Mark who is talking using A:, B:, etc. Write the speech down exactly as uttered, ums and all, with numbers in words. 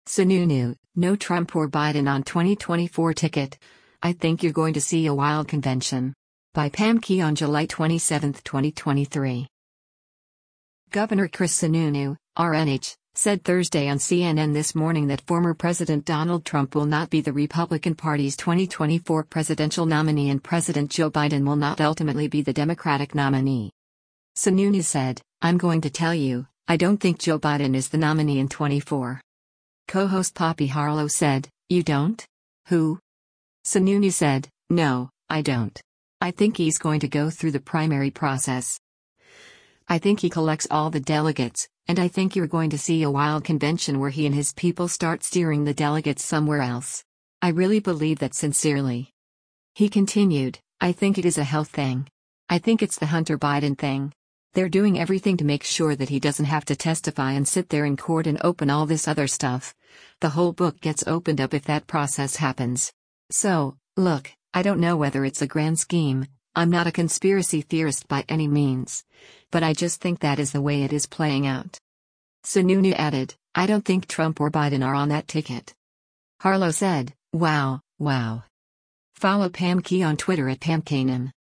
A: Sununu, no Trump or Biden on twenty twenty-four ticket. I think you're going to see a wild convention. By Pam Key on July twenty-seventh, twenty twenty-three. Governor Chris Sununu, R N H, said Thursday on C N N This Morning that former President Donald Trump will not be the Republican Party's twenty twenty-four presidential nominee and President Joe Biden will not ultimately be the Democratic nominee. Sununu said, "I'm going to tell you, I don't think Joe Biden is the nominee in twenty-four. Co-host Poppy Harlow said, "You don't? Who?" Sununu said, "No, I don't. I think he's going to go through the primary process. I think he collects all the delegates, and I think you're going to see a wild convention where he and his people start steering the delegates somewhere else. I really believe that sincerely." He continued, "I think it is a health thing. I think it's the Hunter Biden thing. They're doing everything to make sure that he doesn't have to testify and sit there in court and open all this other stuff. The whole book gets opened up if that process happens. So, look, I don't know whether it's a grand scheme, I'm not a conspiracy theorist by any means. But I just think that is the way it is playing out." Sununu added, "I don't think Trump or Biden are on that ticket." Harlow said, "Wow, wow." Follow Pam Key on Twitter at Pam Kanan.